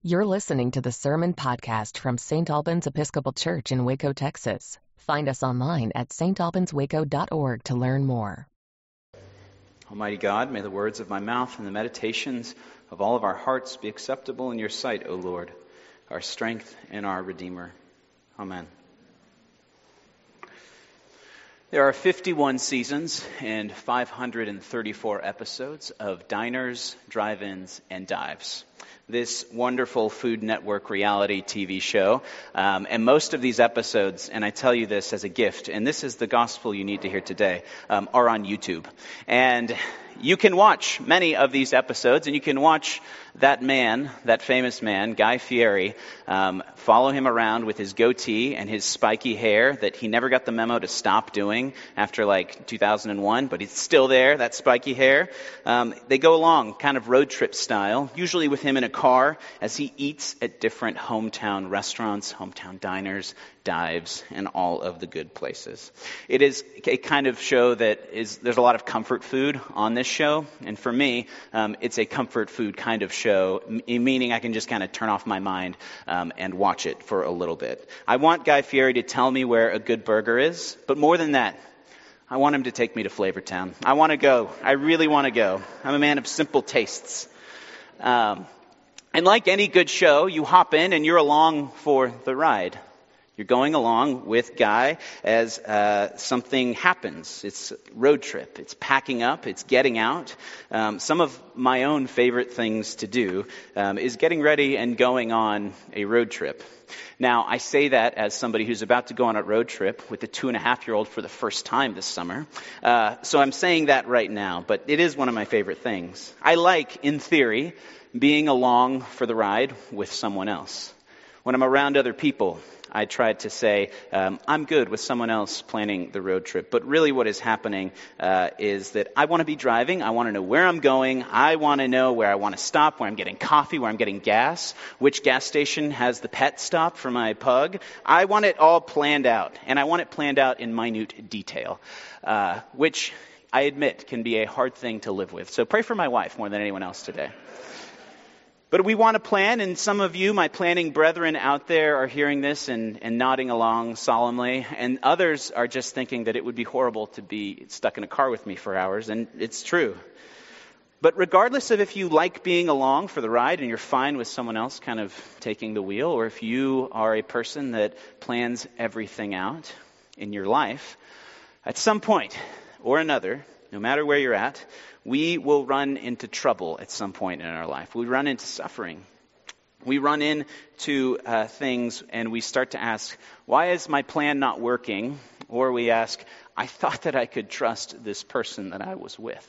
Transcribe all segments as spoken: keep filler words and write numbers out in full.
You're listening to the Sermon Podcast from Saint Albans Episcopal Church in Waco, Texas. Find us online at s t albans waco dot org to learn more. Almighty God, may the words of my mouth and the meditations of all of our hearts be acceptable in your sight, O Lord, our strength and our Redeemer. Amen. There are fifty-one seasons and five hundred thirty-four episodes of Diners, Drive-Ins, and Dives, this wonderful Food Network reality T V show. Um, and most of these episodes, and I tell you this as a gift, and this is the gospel you need to hear today, um, are on YouTube. And you can watch many of these episodes, and you can watch that man, that famous man, Guy Fieri, um, follow him around with his goatee and his spiky hair that he never got the memo to stop doing after like two thousand one, but it's still there, that spiky hair. Um, they go along kind of road trip style, usually with him in a car as he eats at different hometown restaurants, hometown diners, dives, and all of the good places. It is a kind of show that is, there's a lot of comfort food on this show, and for me, um, it's a comfort food kind of show, m- meaning I can just kind of turn off my mind um, and watch it for a little bit. I want Guy Fieri to tell me where a good burger is, but more than that, I want him to take me to Flavortown. I want to go. I really want to go. I'm a man of simple tastes. Um, and like any good show, you hop in and you're along for the ride. You're going along with Guy as uh, something happens. It's a road trip. It's packing up. It's getting out. Um, some of my own favorite things to do um, is getting ready and going on a road trip. Now, I say that as somebody who's about to go on a road trip with a two-and-a-half-year-old for the first time this summer. Uh, so I'm saying that right now, but it is one of my favorite things. I like, in theory, being along for the ride with someone else. When I'm around other people, I tried to say, um, I'm good with someone else planning the road trip. But really what is happening uh, is that I want to be driving. I want to know where I'm going. I want to know where I want to stop, where I'm getting coffee, where I'm getting gas, which gas station has the pet stop for my pug. I want it all planned out, and I want it planned out in minute detail, uh, which I admit can be a hard thing to live with. So pray for my wife more than anyone else today. But we want to plan, and some of you, my planning brethren out there, are hearing this and, and nodding along solemnly, and others are just thinking that it would be horrible to be stuck in a car with me for hours, and it's true. But regardless of if you like being along for the ride and you're fine with someone else kind of taking the wheel, or if you are a person that plans everything out in your life, at some point or another, no matter where you're at, we will run into trouble at some point in our life. We run into suffering. We run into uh, things and we start to ask, why is my plan not working? Or we ask, I thought that I could trust this person that I was with.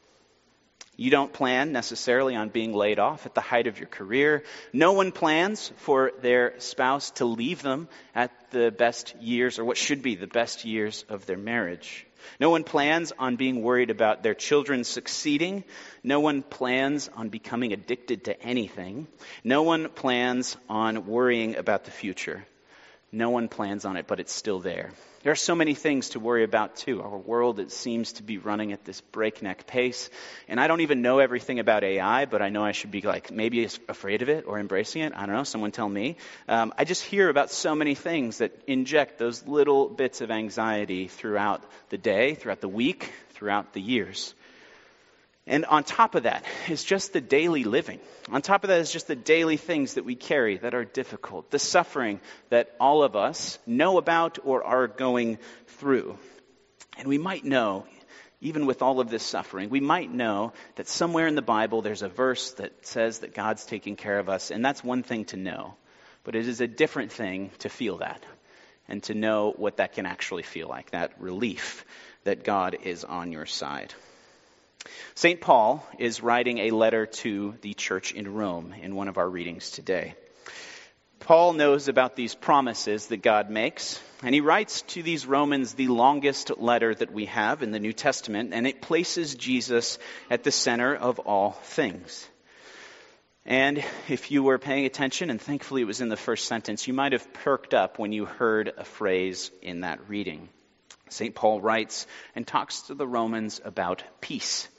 You don't plan necessarily on being laid off at the height of your career. No one plans for their spouse to leave them at the best years, or what should be the best years of their marriage. No one plans on being worried about their children succeeding. No one plans on becoming addicted to anything. No one plans on worrying about the future. No one plans on it, but it's still there. There are so many things to worry about, too. Our world, it seems to be running at this breakneck pace. And I don't even know everything about A I, but I know I should be like maybe afraid of it or embracing it. I don't know. Someone tell me. Um, I just hear about so many things that inject those little bits of anxiety throughout the day, throughout the week, throughout the years. And on top of that is just the daily living. On top of that is just the daily things that we carry that are difficult. The suffering that all of us know about or are going through. And we might know, even with all of this suffering, we might know that somewhere in the Bible there's a verse that says that God's taking care of us. And that's one thing to know. But it is a different thing to feel that. And to know what that can actually feel like. That relief that God is on your side. Saint Paul is writing a letter to the church in Rome in one of our readings today. Paul knows about these promises that God makes, and he writes to these Romans the longest letter that we have in the New Testament, and it places Jesus at the center of all things. And if you were paying attention, and thankfully it was in the first sentence, you might have perked up when you heard a phrase in that reading. Saint Paul writes and talks to the Romans about peace.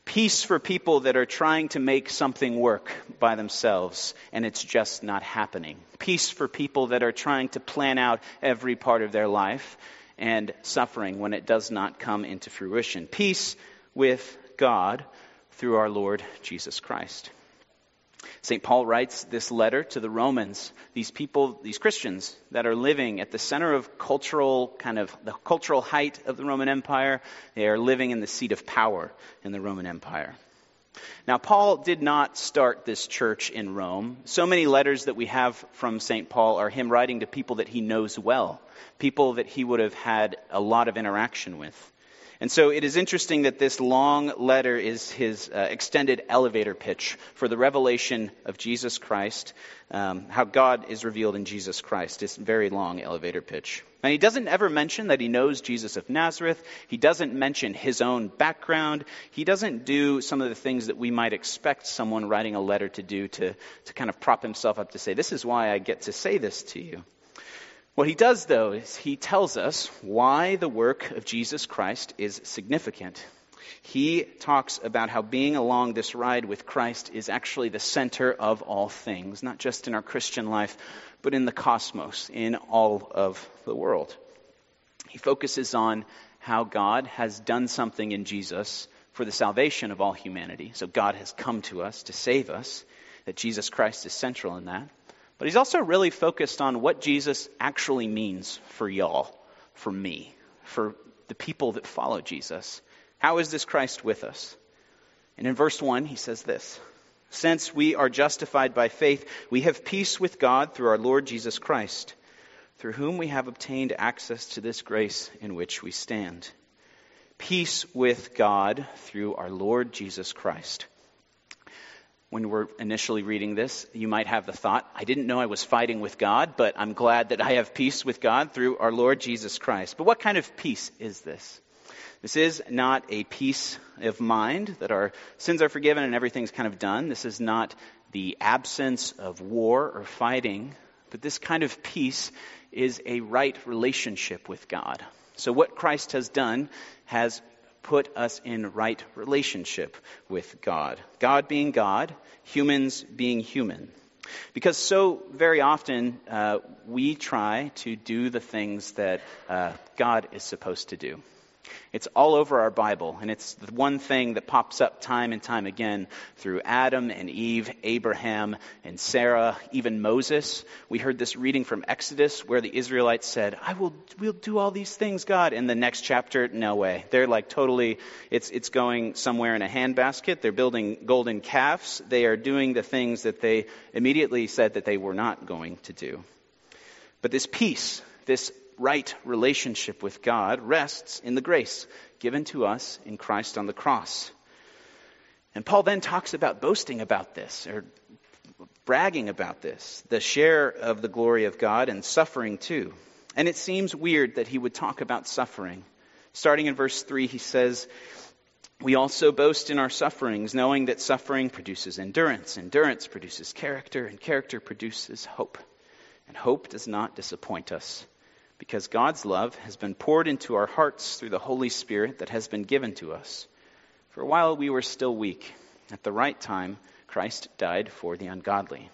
Peace for people that are trying to make something work by themselves and it's just not happening. Peace for people that are trying to plan out every part of their life and suffering when it does not come into fruition. Peace with God through our Lord Jesus Christ. Saint Paul writes this letter to the Romans, these people, these Christians that are living at the center of cultural, kind of the cultural height of the Roman Empire. They are living in the seat of power in the Roman Empire. Now, Paul did not start this church in Rome. So many letters that we have from Saint Paul are him writing to people that he knows well, people that he would have had a lot of interaction with. And so it is interesting that this long letter is his uh, extended elevator pitch for the revelation of Jesus Christ, um, how God is revealed in Jesus Christ. It's a very long elevator pitch. And he doesn't ever mention that he knows Jesus of Nazareth. He doesn't mention his own background. He doesn't do some of the things that we might expect someone writing a letter to do to, to kind of prop himself up to say, this is why I get to say this to you. What he does, though, is he tells us why the work of Jesus Christ is significant. He talks about how being along this ride with Christ is actually the center of all things, not just in our Christian life, but in the cosmos, in all of the world. He focuses on how God has done something in Jesus for the salvation of all humanity. So God has come to us to save us, that Jesus Christ is central in that. But he's also really focused on what Jesus actually means for y'all, for me, for the people that follow Jesus. How is this Christ with us? And in verse one, he says this: since we are justified by faith, we have peace with God through our Lord Jesus Christ, through whom we have obtained access to this grace in which we stand. Peace with God through our Lord Jesus Christ. When we're initially reading this, you might have the thought, I didn't know I was fighting with God, but I'm glad that I have peace with God through our Lord Jesus Christ. But what kind of peace is this? This is not a peace of mind that our sins are forgiven and everything's kind of done. This is not the absence of war or fighting, but this kind of peace is a right relationship with God. So what Christ has done has put us in right relationship with God. God being God, humans being human. Because so very often uh, we try to do the things that uh, God is supposed to do. It's all over our Bible, and it's the one thing that pops up time and time again through Adam and Eve, Abraham and Sarah, even Moses. We heard this reading from Exodus where the Israelites said, I will we'll do all these things, God. In the next chapter, no way. They're like totally, it's it's going somewhere in a handbasket. They're building golden calves. They are doing the things that they immediately said that they were not going to do. But this peace, this right relationship with God rests in the grace given to us in Christ on the cross. And Paul then talks about boasting about this, or bragging about this, the share of the glory of God and suffering too. And it seems weird that he would talk about suffering. Starting in verse three, he says, we also boast in our sufferings, knowing that suffering produces endurance. Endurance produces character, and character produces hope. And hope does not disappoint us, because God's love has been poured into our hearts through the Holy Spirit that has been given to us. For while we were still weak, at the right time, Christ died for the ungodly.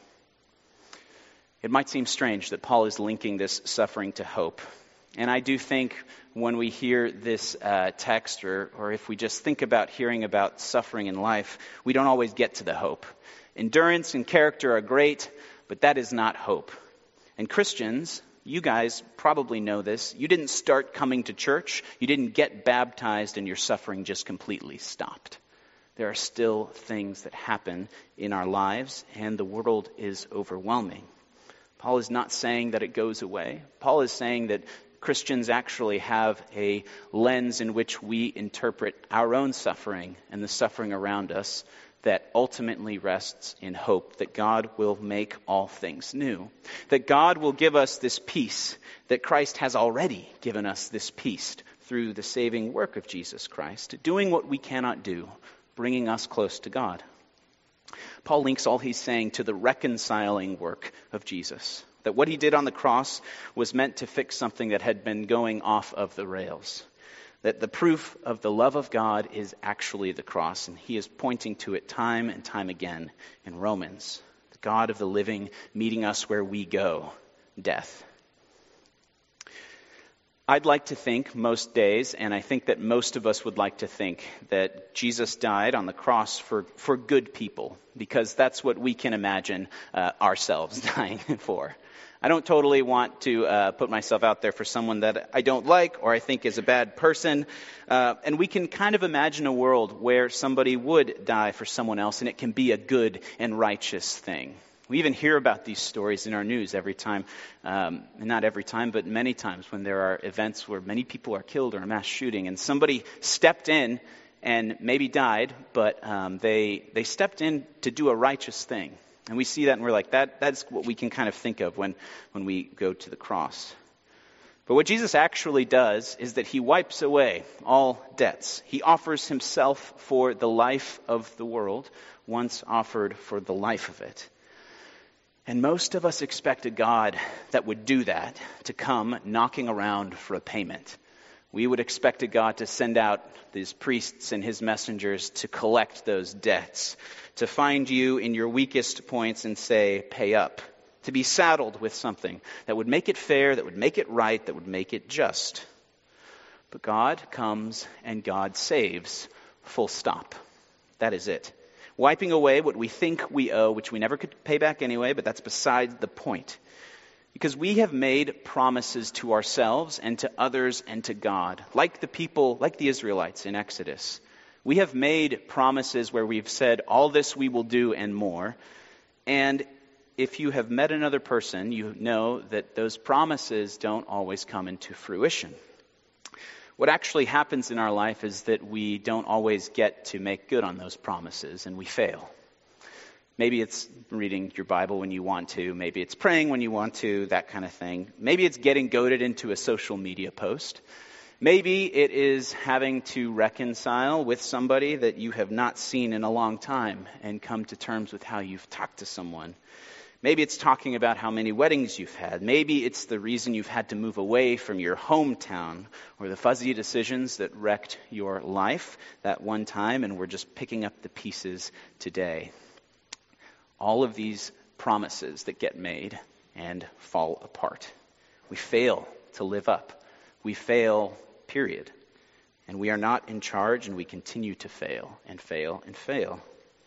It might seem strange that Paul is linking this suffering to hope. And I do think when we hear this uh, text, or, or if we just think about hearing about suffering in life, we don't always get to the hope. Endurance and character are great, but that is not hope. And Christians, you guys probably know this. You didn't start coming to church. You didn't get baptized and your suffering just completely stopped. There are still things that happen in our lives, and the world is overwhelming. Paul is not saying that it goes away. Paul is saying that Christians actually have a lens in which we interpret our own suffering and the suffering around us that ultimately rests in hope that God will make all things new. That God will give us this peace, that Christ has already given us this peace through the saving work of Jesus Christ, doing what we cannot do, bringing us close to God. Paul links all he's saying to the reconciling work of Jesus. That what he did on the cross was meant to fix something that had been going off of the rails. That the proof of the love of God is actually the cross, and he is pointing to it time and time again in Romans. The God of the living meeting us where we go, death. I'd like to think most days, and I think that most of us would like to think, that Jesus died on the cross for, for good people, because that's what we can imagine uh, ourselves dying for. I don't totally want to uh, put myself out there for someone that I don't like or I think is a bad person. Uh, and we can kind of imagine a world where somebody would die for someone else and it can be a good and righteous thing. We even hear about these stories in our news every time, um, not every time, but many times when there are events where many people are killed or a mass shooting and somebody stepped in and maybe died, but um, they they stepped in to do a righteous thing. And we see that and we're like, that that's what we can kind of think of when, when we go to the cross. But what Jesus actually does is that he wipes away all debts. He offers himself for the life of the world, once offered for the life of it. And most of us expect a God that would do that to come knocking around for a payment. We would expect a God to send out these priests and his messengers to collect those debts, to find you in your weakest points and say, pay up, to be saddled with something that would make it fair, that would make it right, that would make it just. But God comes and God saves, full stop. That is it. Wiping away what we think we owe, which we never could pay back anyway, but that's beside the point. Because we have made promises to ourselves and to others and to God, like the people, like the Israelites in Exodus. We have made promises where we've said, all this we will do and more. And if you have met another person, you know that those promises don't always come into fruition. What actually happens in our life is that we don't always get to make good on those promises and we fail. Maybe it's reading your Bible when you want to. Maybe it's praying when you want to, that kind of thing. Maybe it's getting goaded into a social media post. Maybe it is having to reconcile with somebody that you have not seen in a long time and come to terms with how you've talked to someone. Maybe it's talking about how many weddings you've had. Maybe it's the reason you've had to move away from your hometown or the fuzzy decisions that wrecked your life that one time and we're just picking up the pieces today. All of these promises that get made and fall apart. We fail to live up. We fail, period. And we are not in charge and we continue to fail and fail and fail.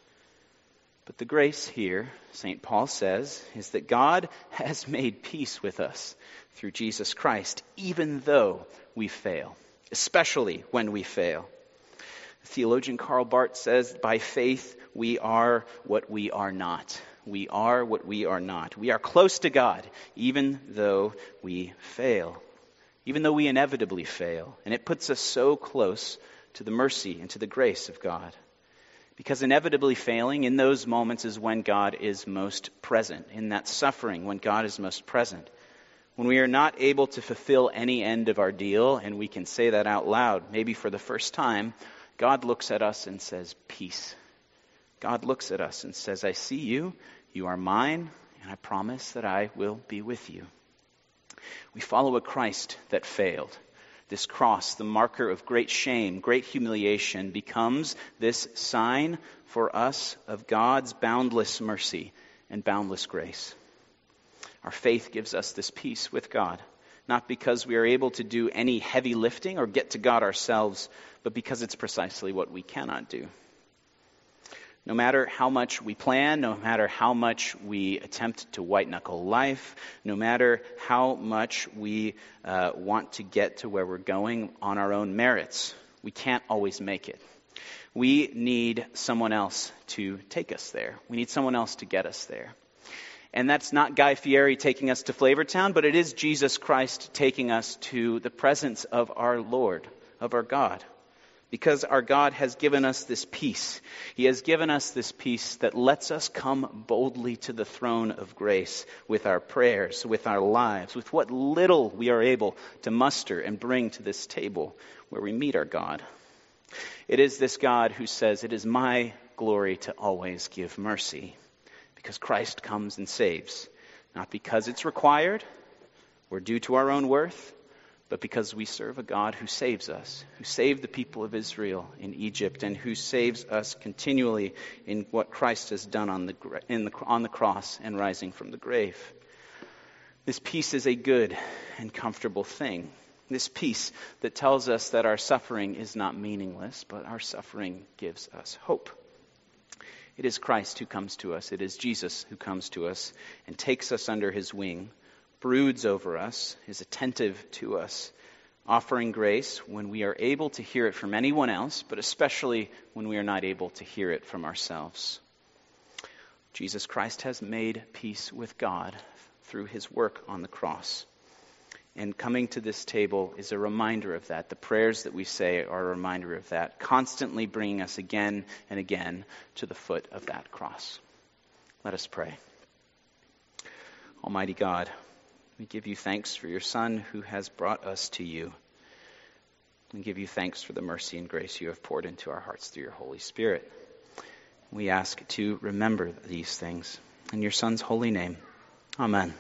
But the grace here, Saint Paul says, is that God has made peace with us through Jesus Christ, even though we fail, especially when we fail. Theologian Karl Barth says, by faith we are what we are not. We are what we are not. We are close to God, even though we fail, even though we inevitably fail. And it puts us so close to the mercy and to the grace of God. Because inevitably failing in those moments is when God is most present, in that suffering when God is most present. When we are not able to fulfill any end of our deal, and we can say that out loud, maybe for the first time, God looks at us and says, peace. God looks at us and says, I see you, you are mine, and I promise that I will be with you. We follow a Christ that failed. This cross, the marker of great shame, great humiliation, becomes this sign for us of God's boundless mercy and boundless grace. Our faith gives us this peace with God, not because we are able to do any heavy lifting or get to God ourselves, but because it's precisely what we cannot do. No matter how much we plan, no matter how much we attempt to white-knuckle life, no matter how much we uh, want to get to where we're going on our own merits, we can't always make it. We need someone else to take us there. We need someone else to get us there. And that's not Guy Fieri taking us to Flavortown, but it is Jesus Christ taking us to the presence of our Lord, of our God. Because our God has given us this peace. He has given us this peace that lets us come boldly to the throne of grace with our prayers, with our lives, with what little we are able to muster and bring to this table where we meet our God. It is this God who says, it is my glory to always give mercy. Because Christ comes and saves. Not because it's required or due to our own worth, but because we serve a God who saves us, who saved the people of Israel in Egypt, and who saves us continually in what Christ has done on the, in the, on the cross and rising from the grave. This peace is a good and comfortable thing. This peace that tells us that our suffering is not meaningless, but our suffering gives us hope. It is Christ who comes to us. It is Jesus who comes to us and takes us under his wing, broods over us, is attentive to us, offering grace when we are able to hear it from anyone else, but especially when we are not able to hear it from ourselves. Jesus Christ has made peace with God through his work on the cross. And coming to this table is a reminder of that. The prayers that we say are a reminder of that, constantly bringing us again and again to the foot of that cross. Let us pray. Almighty God, we give you thanks for your Son who has brought us to you. We give you thanks for the mercy and grace you have poured into our hearts through your Holy Spirit. We ask to remember these things. In your Son's holy name, amen.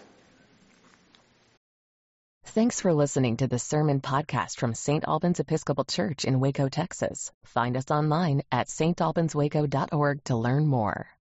Thanks for listening to the Sermon Podcast from Saint Albans Episcopal Church in Waco, Texas. Find us online at s t albans waco dot org to learn more.